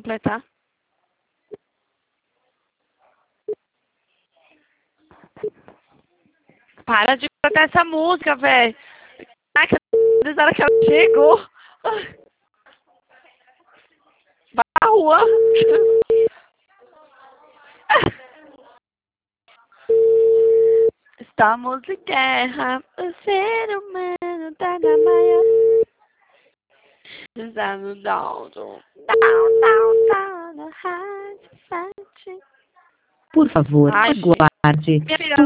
completar. Para de cantar essa música, velho. Caraca, desde a hora que ela chegou. Vai pra rua. Estamos em guerra. O ser humano tá na maior. Está no down, no high society. Por favor, Ai, aguarde. minha filha,